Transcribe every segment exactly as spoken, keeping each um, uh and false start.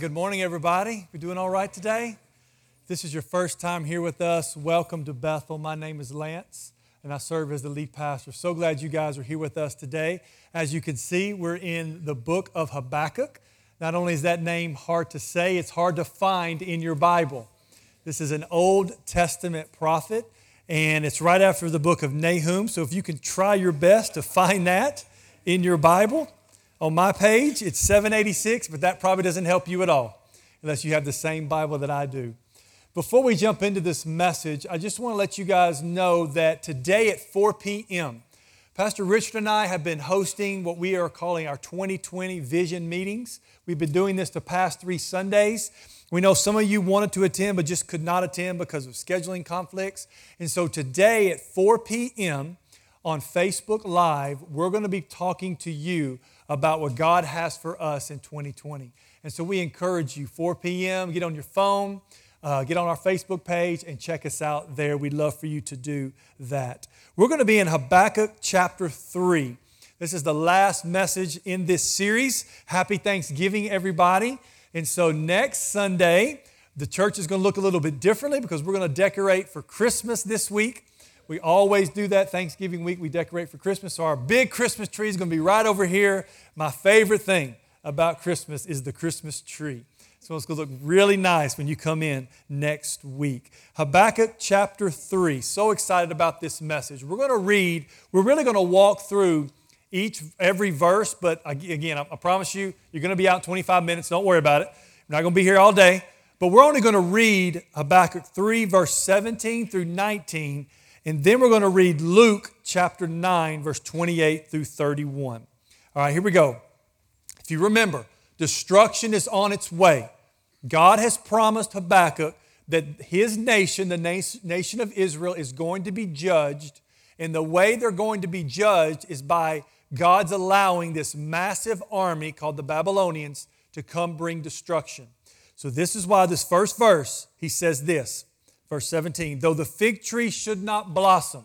Good morning, everybody. We're doing all right today? If this is your first time here with us, welcome to Bethel. My name is Lance, and I serve as the lead pastor. So glad you guys are here with us today. As you can see, we're in the book of Habakkuk. Not only is that name hard to say, it's hard to find in your Bible. This is an Old Testament prophet, and it's right after the book of Nahum. So if you can try your best to find that in your Bible. On my page, it's seven eighty-six, but that probably doesn't help you at all unless you have the same Bible that I do. Before we jump into this message, I just want to let you guys know that today at four p.m., Pastor Richard and I have been hosting what we are calling our twenty twenty Vision Meetings. We've been doing this the past three Sundays. We know some of you wanted to attend but just could not attend because of scheduling conflicts. And so today at four p.m. on Facebook Live, we're going to be talking to you about what God has for us in twenty twenty. And so we encourage you, four p.m., get on your phone, uh, get on our Facebook page, and check us out there. We'd love for you to do that. We're going to be in Habakkuk chapter three. This is the last message in this series. Happy Thanksgiving, everybody. And so next Sunday, the church is going to look a little bit differently because we're going to decorate for Christmas this week. We always do that Thanksgiving week. We decorate for Christmas. So our big Christmas tree is going to be right over here. My favorite thing about Christmas is the Christmas tree. So it's going to look really nice when you come in next week. Habakkuk chapter three. So excited about this message. We're going to read, we're really going to walk through each, every verse. But again, I, I promise you, you're going to be out in twenty-five minutes. Don't worry about it. We're not going to be here all day. But we're only going to read Habakkuk three, verse seventeen through nineteen. And then we're going to read Luke chapter nine, verse twenty-eight through thirty-one. All right, here we go. If you remember, destruction is on its way. God has promised Habakkuk that his nation, the nation of Israel, is going to be judged. And the way they're going to be judged is by God's allowing this massive army called the Babylonians to come bring destruction. So this is why this first verse, he says this. Verse seventeen, though the fig tree should not blossom,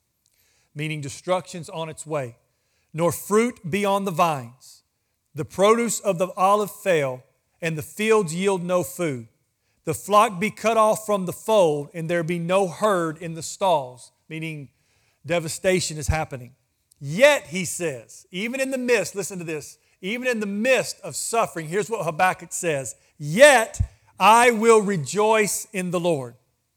meaning destruction's on its way, nor fruit be on the vines, the produce of the olive fail, and the fields yield no food, the flock be cut off from the fold, and there be no herd in the stalls, meaning devastation is happening. Yet, he says, even in the midst, listen to this, even in the midst of suffering, here's what Habakkuk says, yet I will rejoice in the Lord.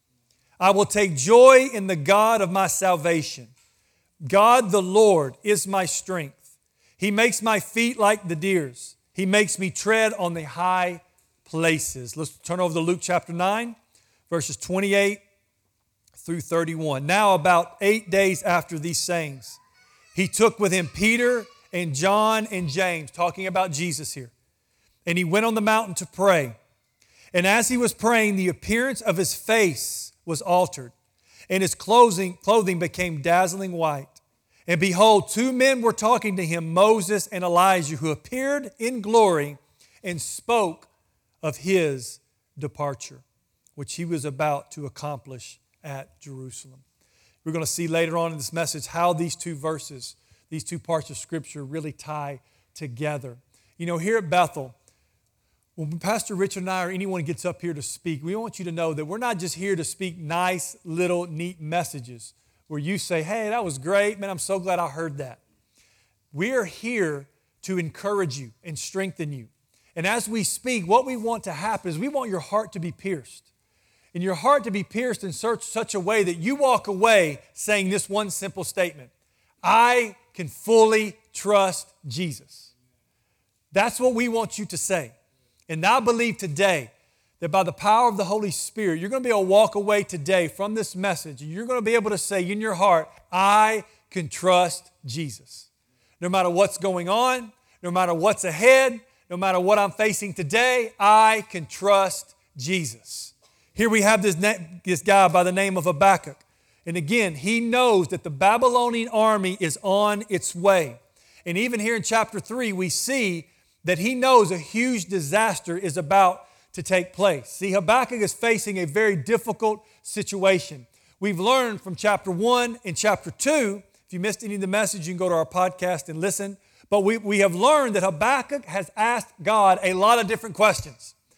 I will take joy in the God of my salvation. God the Lord is my strength. He makes my feet like the deer's. He makes me tread on the high places. Let's turn over to Luke chapter nine, verses twenty-eight through thirty-one. Now about eight days after these sayings, he took with him Peter and John and James, talking about Jesus here. And he went on the mountain to pray. And as he was praying, the appearance of his face was altered, and his clothing, clothing became dazzling white. And behold, two men were talking to him, Moses and Elijah, who appeared in glory and spoke of his departure, which he was about to accomplish at Jerusalem. We're going to see later on in this message how these two verses, these two parts of Scripture really tie together. You know, here at Bethel, when Pastor Richard and I or anyone gets up here to speak, we want you to know that we're not just here to speak nice, little, neat messages where you say, hey, that was great. Man, I'm so glad I heard that. We are here to encourage you and strengthen you. And as we speak, what we want to happen is we want your heart to be pierced. And your heart to be pierced in such, such a way that you walk away saying this one simple statement, I can fully trust Jesus. That's what we want you to say. And I believe today that by the power of the Holy Spirit, you're going to be able to walk away today from this message. And you're going to be able to say in your heart, I can trust Jesus. No matter what's going on, no matter what's ahead, no matter what I'm facing today, I can trust Jesus. Here we have this, this guy by the name of Habakkuk. And again, he knows that the Babylonian army is on its way. And even here in chapter three, we see that he knows a huge disaster is about to take place. See, Habakkuk is facing a very difficult situation. We've learned from chapter one and chapter two. If you missed any of the message, you can go to our podcast and listen. But we, we have learned that Habakkuk has asked God a lot of different questions.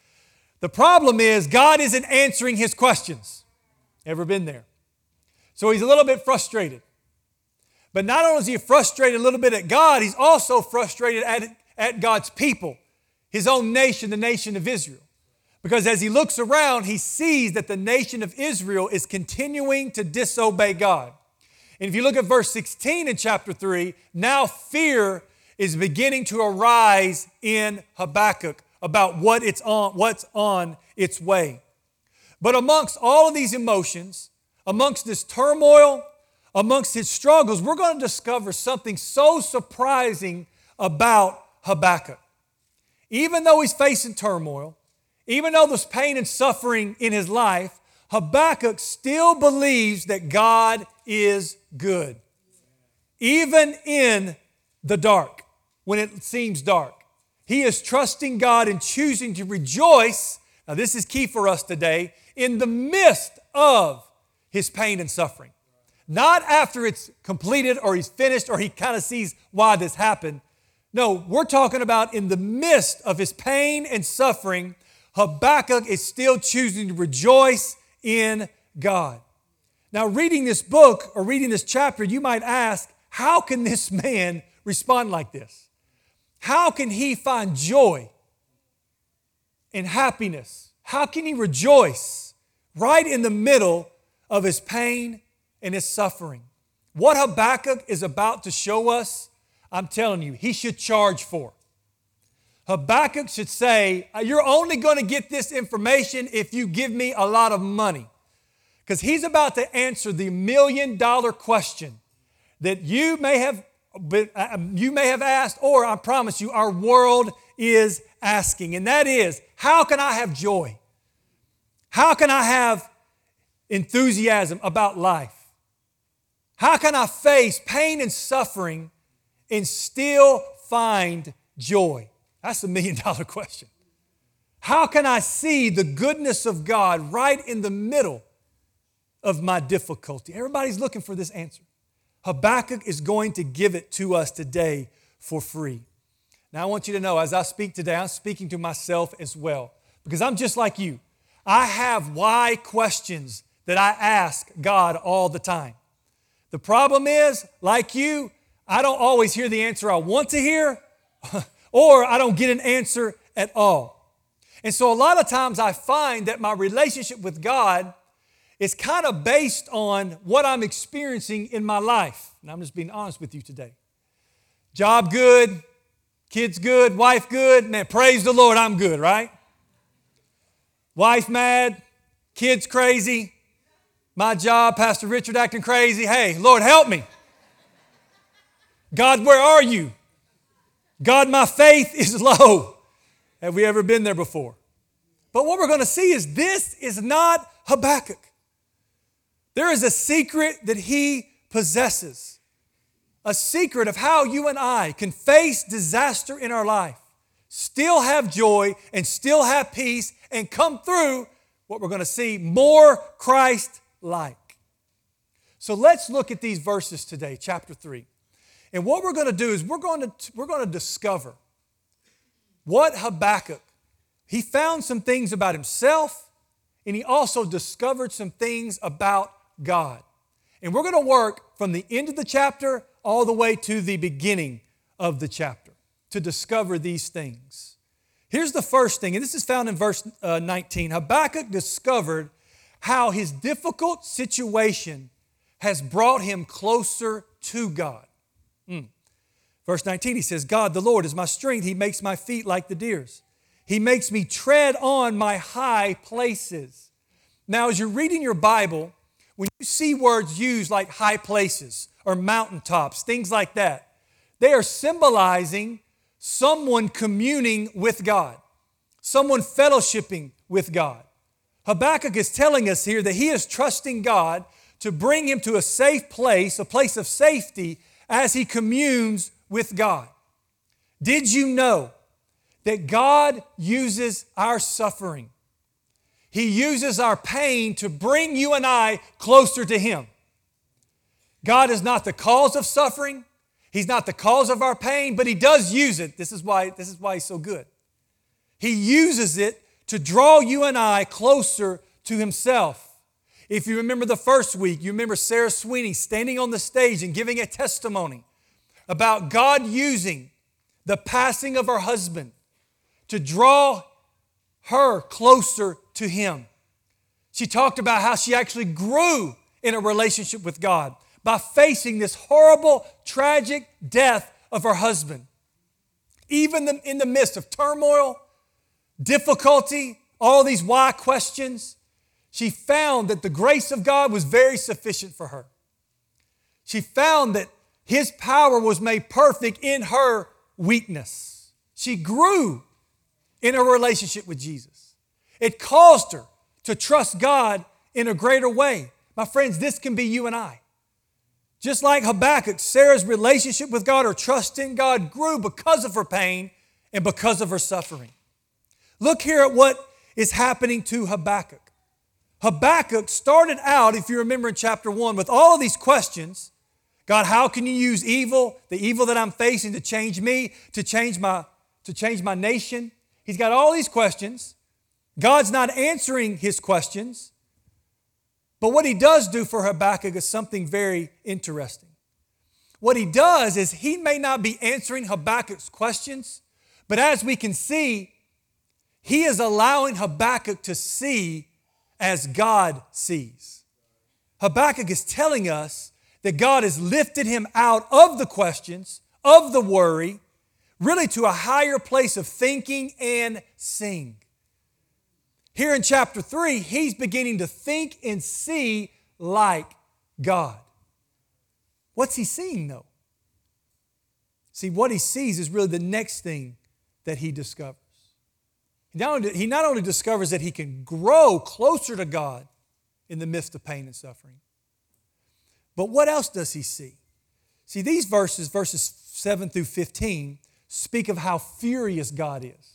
The problem is God isn't answering his questions. Ever been there? So he's a little bit frustrated. But not only is he frustrated a little bit at God, he's also frustrated at, at God's people, his own nation, the nation of Israel. Because as he looks around, he sees that the nation of Israel is continuing to disobey God. And if you look at verse sixteen in chapter three, now fear is beginning to arise in Habakkuk about what it's on, what's on its way. But amongst all of these emotions, amongst this turmoil, amongst his struggles, we're going to discover something so surprising about Habakkuk. Even though he's facing turmoil, even though there's pain and suffering in his life, Habakkuk still believes that God is good. Even in the dark, when it seems dark, he is trusting God and choosing to rejoice. Now, this is key for us today, in the midst of his pain and suffering. Not after it's completed or he's finished or he kind of sees why this happened. No, we're talking about in the midst of his pain and suffering, Habakkuk is still choosing to rejoice in God. Now, reading this book or reading this chapter, you might ask, how can this man respond like this? How can he find joy and happiness? How can he rejoice right in the middle of his pain and his suffering? What Habakkuk is about to show us, I'm telling you, he should charge for. Habakkuk should say, you're only going to get this information if you give me a lot of money. Because he's about to answer the million dollar question that you may have, you may have asked, or I promise you, our world is asking. And that is, how can I have joy? How can I have enthusiasm about life? How can I face pain and suffering and still find joy? That's a million dollar question. How can I see the goodness of God right in the middle of my difficulty? Everybody's looking for this answer. Habakkuk is going to give it to us today for free. Now, I want you to know, as I speak today, I'm speaking to myself as well, because I'm just like you. I have why questions that I ask God all the time. The problem is, like you, I don't always hear the answer I want to hear, or I don't get an answer at all. And so a lot of times I find that my relationship with God is kind of based on what I'm experiencing in my life. And I'm just being honest with you today. Job good, kids good, wife good, man, praise the Lord, I'm good, right? Wife mad, kids crazy, my job, Pastor Richard acting crazy. Hey, Lord, help me. God, where are you? God, my faith is low. Have we ever been there before? But what we're going to see is this is not Habakkuk. There is a secret that he possesses. A secret of how you and I can face disaster in our life, still have joy and still have peace and come through what we're going to see more Christ-like. So let's look at these verses today, chapter three. And what we're going to do is we're going to, we're going to discover what Habakkuk, he found some things about himself, and he also discovered some things about God. And we're going to work from the end of the chapter all the way to the beginning of the chapter to discover these things. Here's the first thing, and this is found in verse uh, nineteen. Habakkuk discovered how his difficult situation has brought him closer to God. Mm. Verse nineteen, he says, God, the Lord, is my strength. He makes my feet like the deer's. He makes me tread on my high places. Now, as you're reading your Bible, when you see words used like high places or mountaintops, things like that, they are symbolizing someone communing with God, someone fellowshipping with God. Habakkuk is telling us here that he is trusting God to bring him to a safe place, a place of safety, as he communes with God. Did you know that God uses our suffering? He uses our pain to bring you and I closer to Him. God is not the cause of suffering. He's not the cause of our pain, but He does use it. This is why, this is why He's so good. He uses it to draw you and I closer to Himself. If you remember the first week, you remember Sarah Sweeney standing on the stage and giving a testimony about God using the passing of her husband to draw her closer to Him. She talked about how she actually grew in a relationship with God by facing this horrible, tragic death of her husband. Even in the midst of turmoil, difficulty, all these why questions, she found that the grace of God was very sufficient for her. She found that His power was made perfect in her weakness. She grew in her relationship with Jesus. It caused her to trust God in a greater way. My friends, this can be you and I. Just like Habakkuk, Sarah's relationship with God, her trust in God grew because of her pain and because of her suffering. Look here at what is happening to Habakkuk. Habakkuk started out, if you remember in chapter one, with all of these questions. God, how can you use evil, the evil that I'm facing, to change me, to change my, to change my nation? He's got all these questions. God's not answering his questions. But what he does do for Habakkuk is something very interesting. What he does is he may not be answering Habakkuk's questions, but as we can see, he is allowing Habakkuk to see as God sees. Habakkuk is telling us that God has lifted him out of the questions, of the worry, really to a higher place of thinking and seeing. Here in chapter three, he's beginning to think and see like God. What's he seeing though? See, what he sees is really the next thing that he discovers. He not only, he not only discovers that he can grow closer to God in the midst of pain and suffering, but what else does he see? See, these verses, verses seven through fifteen, speak of how furious God is.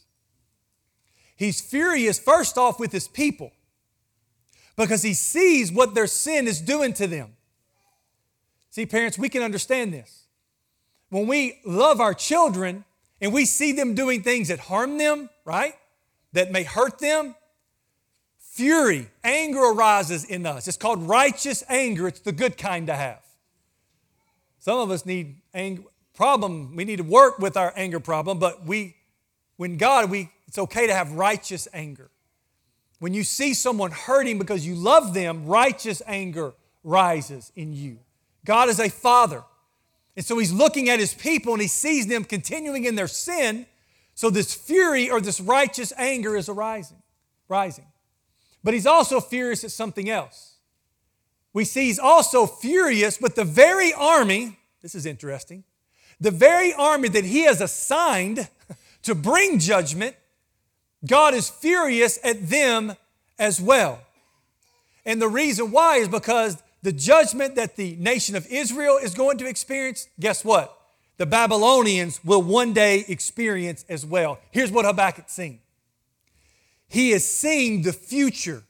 He's furious, first off, with his people because he sees what their sin is doing to them. See, parents, we can understand this. When we love our children and we see them doing things that harm them, right, that may hurt them, fury, anger arises in us. It's called righteous anger. It's the good kind to have. Some of us need anger problem. We need to work with our anger problem, but we, when God, we, it's okay to have righteous anger. When you see someone hurting because you love them, righteous anger rises in you. God is a father. And so he's looking at his people and he sees them continuing in their sin. So this fury or this righteous anger is arising, rising. But he's also furious at something else. We see he's also furious with the very army, this is interesting, the very army that he has assigned to bring judgment, God is furious at them as well. And the reason why is because the judgment that the nation of Israel is going to experience, guess what? The Babylonians will one day experience as well. Here's what Habakkuk's seeing. He is seeing the future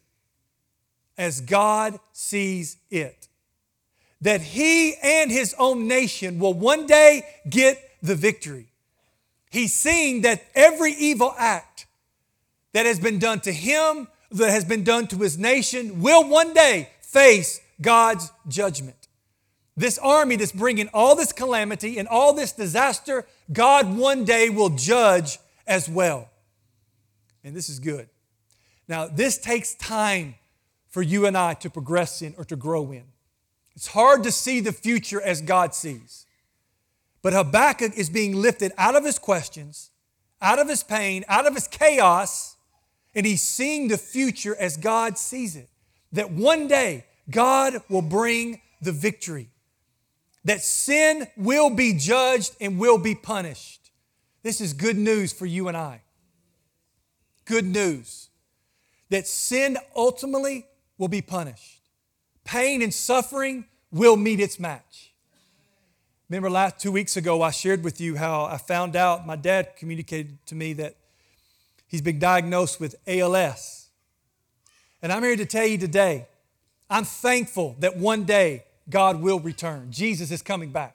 as God sees it. That he and his own nation will one day get the victory. He's seeing that every evil act that has been done to him, that has been done to his nation, will one day face God's judgment. This army that's bringing all this calamity and all this disaster, God one day will judge as well. And this is good. Now, this takes time for you and I to progress in or to grow in. It's hard to see the future as God sees. But Habakkuk is being lifted out of his questions, out of his pain, out of his chaos, and he's seeing the future as God sees it. That one day God will bring the victory. That sin will be judged and will be punished. This is good news for you and I. Good news. That sin ultimately will be punished. Pain and suffering will meet its match. Remember last two weeks ago I shared with you how I found out, my dad communicated to me that he's been diagnosed with A L S. And I'm here to tell you today, I'm thankful that one day God will return. Jesus is coming back.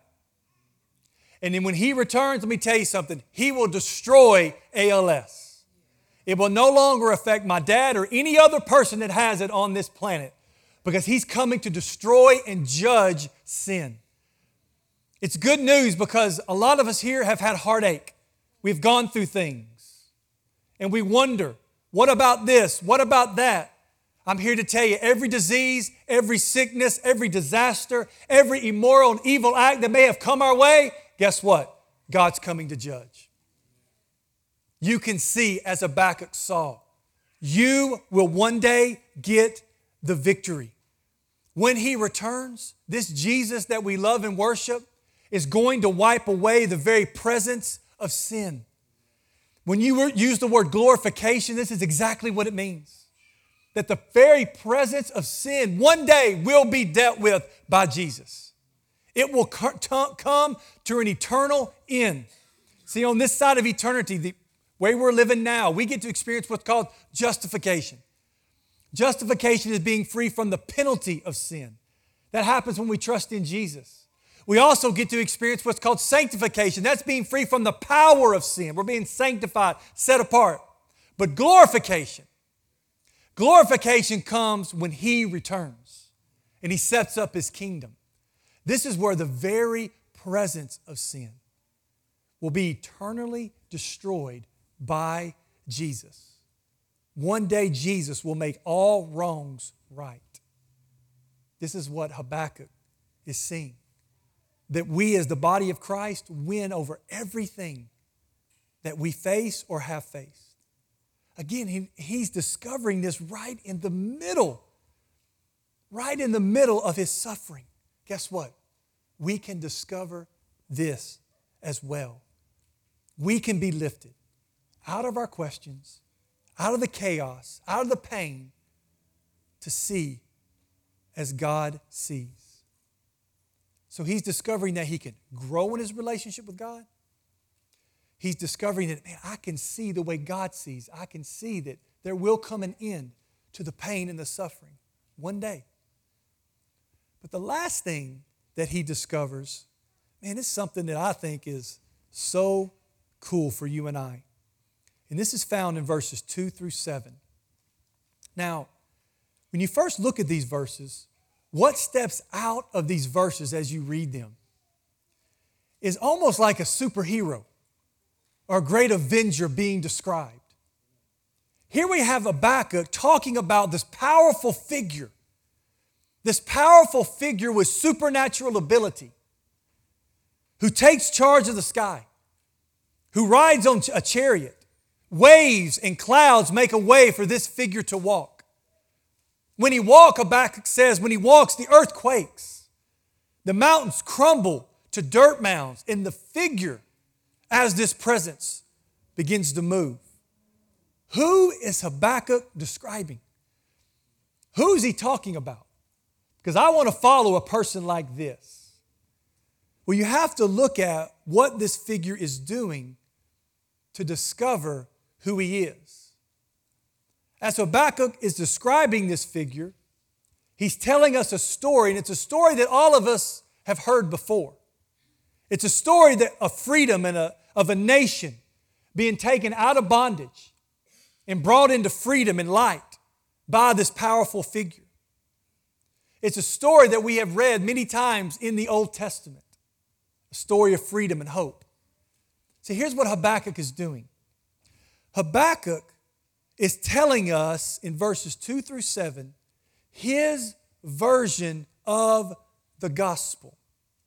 And then when he returns, let me tell you something, he will destroy A L S. It will no longer affect my dad or any other person that has it on this planet because he's coming to destroy and judge sin. It's good news because a lot of us here have had heartache. We've gone through things and we wonder, what about this? What about that? I'm here to tell you, every disease, every sickness, every disaster, every immoral and evil act that may have come our way, guess what? God's coming to judge. You can see, as Habakkuk saw, you will one day get the victory. When He returns, this Jesus that we love and worship is going to wipe away the very presence of sin. When you use the word glorification, this is exactly what it means. That the very presence of sin one day will be dealt with by Jesus. It will come to an eternal end. See, on this side of eternity, the way we're living now, we get to experience what's called justification. Justification is being free from the penalty of sin. That happens when we trust in Jesus. We also get to experience what's called sanctification. That's being free from the power of sin. We're being sanctified, set apart. But glorification, Glorification comes when He returns and He sets up His kingdom. This is where the very presence of sin will be eternally destroyed by Jesus. One day Jesus will make all wrongs right. This is what Habakkuk is seeing. That we as the body of Christ win over everything that we face or have faced. Again, he, he's discovering this right in the middle, right in the middle of his suffering. Guess what? We can discover this as well. We can be lifted out of our questions, out of the chaos, out of the pain, to see as God sees. So he's discovering that he can grow in his relationship with God. He's discovering that, man, I can see the way God sees. I can see that there will come an end to the pain and the suffering one day. But the last thing that he discovers, man, it's something that I think is so cool for you and I. And this is found in verses two through seven. Now, when you first look at these verses, what steps out of these verses as you read them is almost like a superhero or a great avenger being described. Here we have Habakkuk talking about this powerful figure, this powerful figure with supernatural ability, who takes charge of the sky, who rides on a chariot. Waves and clouds make a way for this figure to walk. When he walks, Habakkuk says, when he walks, the earth quakes. The mountains crumble to dirt mounds, and the figure, as this presence begins to move. Who is Habakkuk describing? Who's he talking about? Because I want to follow a person like this. Well, you have to look at what this figure is doing to discover who he is. As Habakkuk is describing this figure, he's telling us a story, and it's a story that all of us have heard before. It's a story that, of freedom and a, of a nation being taken out of bondage and brought into freedom and light by this powerful figure. It's a story that we have read many times in the Old Testament, a story of freedom and hope. So here's what Habakkuk is doing. Habakkuk is telling us in verses two through seven his version of the gospel.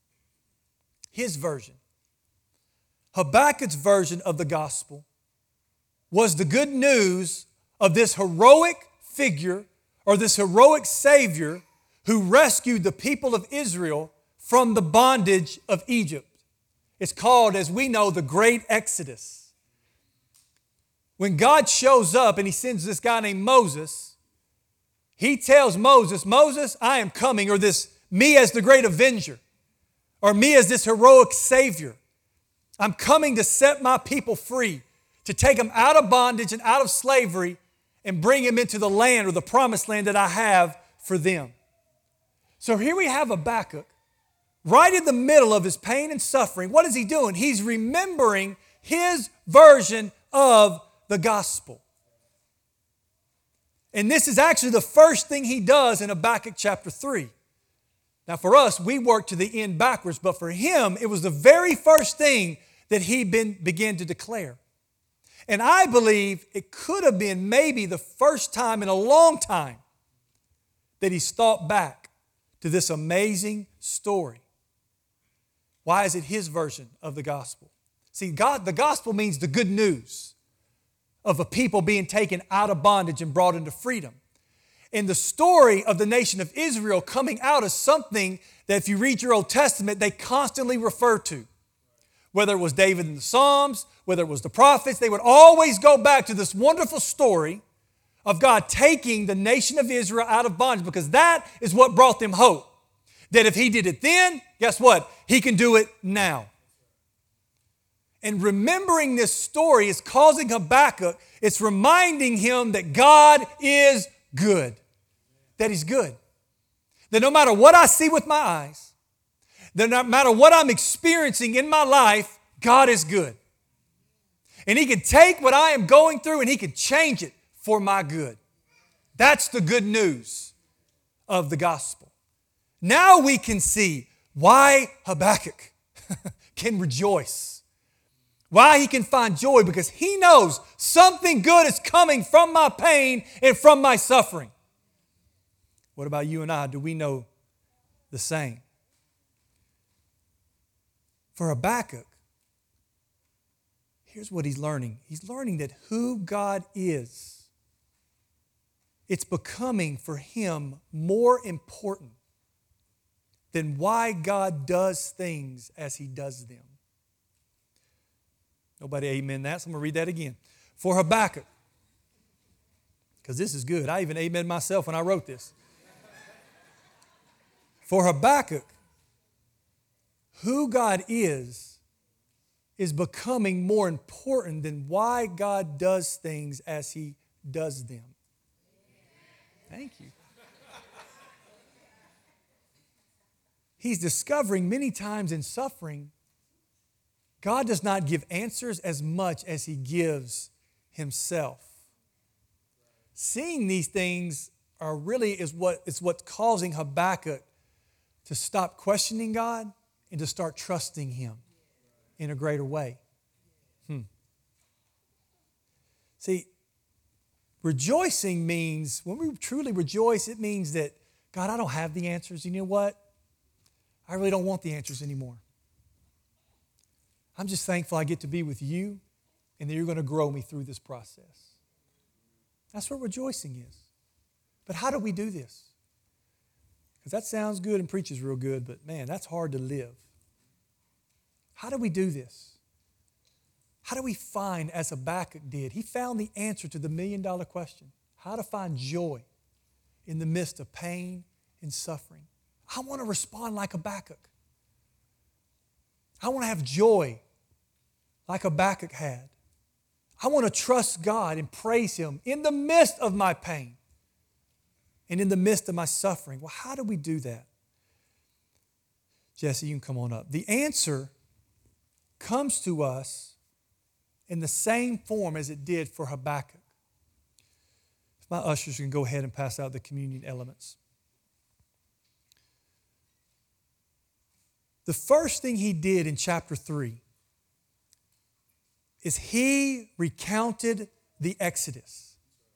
His version. Habakkuk's version of the gospel was the good news of this heroic figure or this heroic Savior who rescued the people of Israel from the bondage of Egypt. It's called, as we know, the Great Exodus. When God shows up and He sends this guy named Moses, He tells Moses, Moses, I am coming, or this me as the great avenger, or me as this heroic Savior. I'm coming to set my people free, to take them out of bondage and out of slavery and bring them into the land or the promised land that I have for them. So here we have Habakkuk, right in the middle of his pain and suffering. What is he doing? He's remembering his version of the gospel. And this is actually the first thing he does in Habakkuk chapter three. Now for us, we work to the end backwards, but for him, it was the very first thing that he been, began to declare. And I believe it could have been maybe the first time in a long time that he's thought back to this amazing story. Why is it his version of the gospel? See, God, the gospel means the good news of a people being taken out of bondage and brought into freedom. And the story of the nation of Israel coming out is something that if you read your Old Testament, they constantly refer to. Whether it was David in the Psalms, whether it was the prophets, they would always go back to this wonderful story of God taking the nation of Israel out of bondage, because that is what brought them hope. That if he did it then, guess what? He can do it now. And remembering this story is causing Habakkuk, it's reminding him that God is good. That he's good. That no matter what I see with my eyes, that no matter what I'm experiencing in my life, God is good. And he can take what I am going through and he can change it for my good. That's the good news of the gospel. Now we can see why Habakkuk can rejoice. Why he can find joy, because he knows something good is coming from my pain and from my suffering. What about you and I? Do we know the same? For Habakkuk, here's what he's learning. He's learning that who God is, it's becoming for him more important than why God does things as he does them. Nobody amen that, so I'm going to read that again. For Habakkuk, because this is good. I even amen myself when I wrote this. For Habakkuk, who God is, is becoming more important than why God does things as he does them. Thank you. He's discovering many times in suffering, God does not give answers as much as he gives himself. Seeing these things are really is what is what's causing Habakkuk to stop questioning God and to start trusting him in a greater way. Hmm. See, rejoicing means, when we truly rejoice, it means that, God, I don't have the answers. You know what? I really don't want the answers anymore. I'm just thankful I get to be with you and that you're going to grow me through this process. That's what rejoicing is. But how do we do this? Because that sounds good and preaches real good, but man, that's hard to live. How do we do this? How do we find, as Habakkuk did, he found the answer to the million dollar question, how to find joy in the midst of pain and suffering. I want to respond like Habakkuk. I want to have joy like Habakkuk had. I want to trust God and praise him in the midst of my pain and in the midst of my suffering. Well, how do we do that? Jesse, you can come on up. The answer comes to us in the same form as it did for Habakkuk. If my ushers can go ahead and pass out the communion elements. The first thing he did in chapter three is he recounted the Exodus.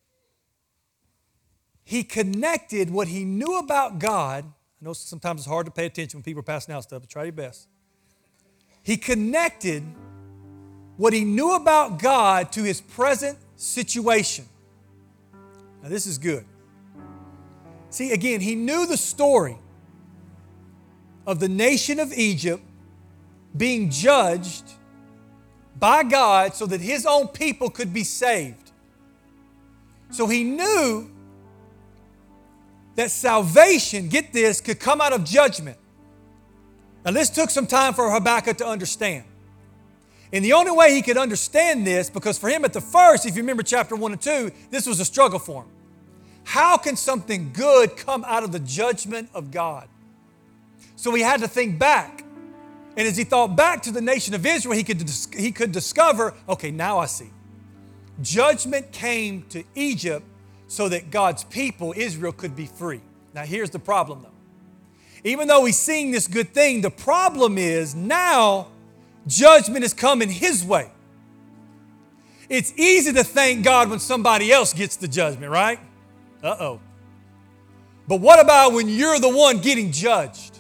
He connected what he knew about God. I know sometimes it's hard to pay attention when people are passing out stuff, but try your best. He connected what he knew about God to his present situation. Now this is good. See, again, he knew the story of the nation of Egypt being judged by God so that his own people could be saved. So he knew that salvation, get this, could come out of judgment. Now this took some time for Habakkuk to understand. And the only way he could understand this, because for him at the first, if you remember chapter one and two, this was a struggle for him. How can something good come out of the judgment of God? So he had to think back. And as he thought back to the nation of Israel, he could, he could discover, okay, now I see. Judgment came to Egypt so that God's people, Israel, could be free. Now here's the problem though. Even though he's seeing this good thing, the problem is now judgment is coming his way. It's easy to thank God when somebody else gets the judgment, right? Uh-oh. But what about when you're the one getting judged?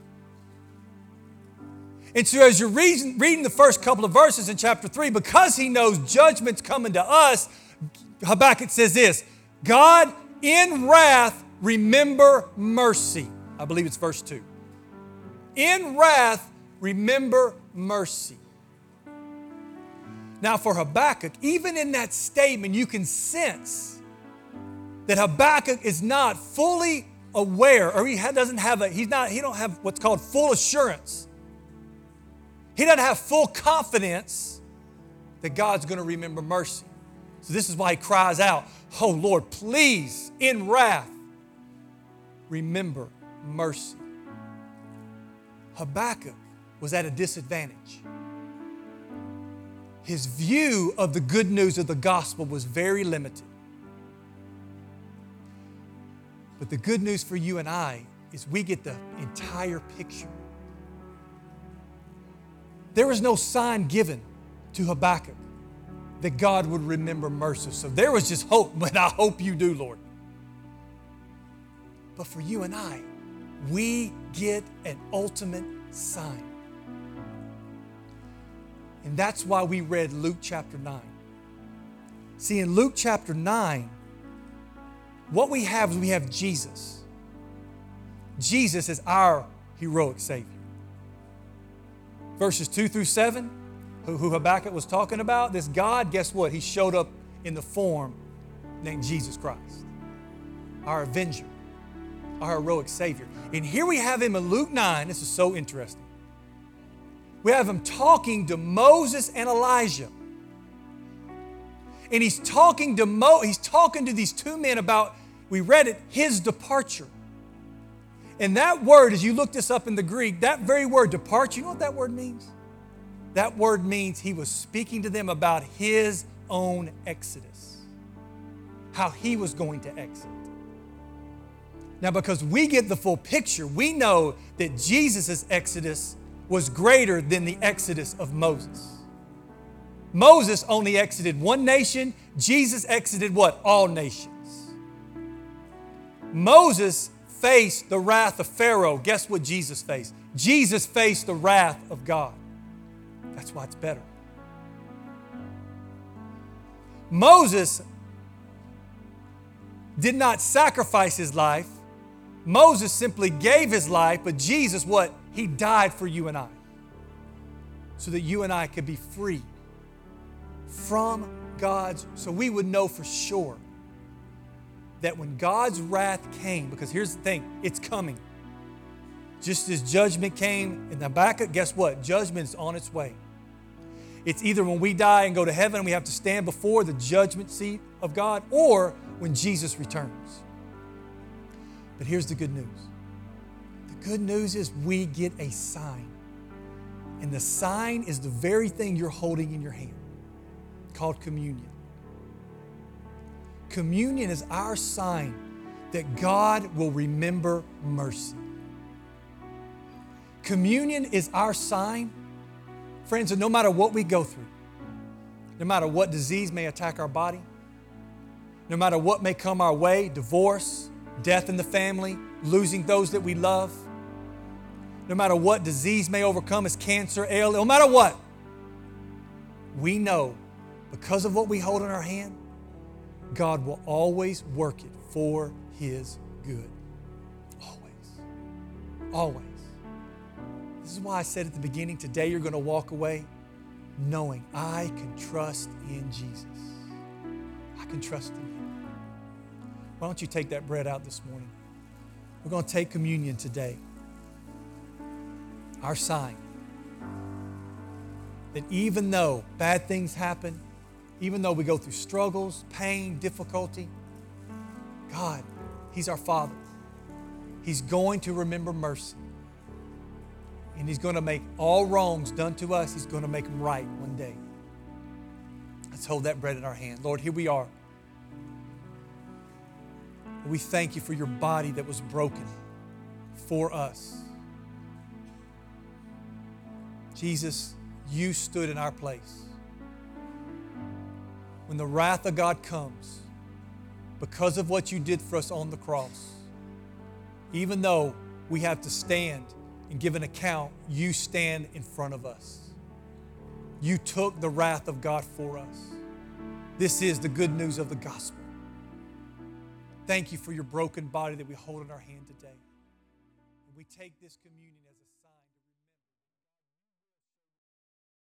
And so as you're reading, reading the first couple of verses in chapter three, because he knows judgment's coming to us, Habakkuk says this, God, in wrath, remember mercy. I believe it's verse two. In wrath, remember mercy. Now for Habakkuk, even in that statement, you can sense that Habakkuk is not fully aware, or he doesn't have a, he's not, he don't have what's called full assurance. He doesn't have full confidence that God's going to remember mercy. So this is why he cries out, oh Lord, please, in wrath, remember mercy. Habakkuk was at a disadvantage. His view of the good news of the gospel was very limited. But the good news for you and I is we get the entire picture. There was no sign given to Habakkuk that God would remember mercy. So there was just hope, but I hope you do, Lord. But for you and I, we get an ultimate sign. And that's why we read Luke chapter nine. See, in Luke chapter nine, what we have is we have Jesus. Jesus is our heroic Savior. Verses two through seven, who, who Habakkuk was talking about, this God, guess what? He showed up in the form named Jesus Christ, our avenger, our heroic Savior. And here we have him in Luke nine. This is so interesting. We have him talking to Moses and Elijah. And he's talking to Mo, he's talking to these two men about, we read it, his departure. And that word, as you look this up in the Greek, that very word, departure, you know what that word means? That word means he was speaking to them about his own exodus, how he was going to exit. Now, because we get the full picture, we know that Jesus' exodus was greater than the exodus of Moses. Moses only exited one nation. Jesus exited what? All nations. Moses faced the wrath of Pharaoh. Guess what Jesus faced? Jesus faced the wrath of God. That's why it's better. Moses did not sacrifice his life. Moses simply gave his life, but Jesus, what? He died for you and I, so that you and I could be free from God's, so we would know for sure that when God's wrath came, because here's the thing, it's coming. Just as judgment came in Habakkuk, guess what? Judgment is on its way. It's either when we die and go to heaven and we have to stand before the judgment seat of God, or when Jesus returns. But here's the good news. The good news is we get a sign. And the sign is the very thing you're holding in your hand, called communion. Communion is our sign that God will remember mercy. Communion is our sign, friends, that no matter what we go through, no matter what disease may attack our body, no matter what may come our way, divorce, death in the family, losing those that we love, no matter what disease may overcome us, cancer, A L S, no matter what, we know because of what we hold in our hand, God will always work it for His good. Always. Always. This is why I said at the beginning, today you're going to walk away knowing I can trust in Jesus. I can trust in Him. Why don't you take that bread out this morning? We're going to take communion today. Our sign that even though bad things happen, even though we go through struggles, pain, difficulty, God, He's our Father. He's going to remember mercy. And He's going to make all wrongs done to us, He's going to make them right one day. Let's hold that bread in our hand. Lord, here we are. We thank you for your body that was broken for us. Jesus, you stood in our place. When the wrath of God comes, because of what you did for us on the cross, even though we have to stand and give an account, you stand in front of us. You took the wrath of God for us. This is the good news of the gospel. Thank you for your broken body that we hold in our hand today. And we take this communion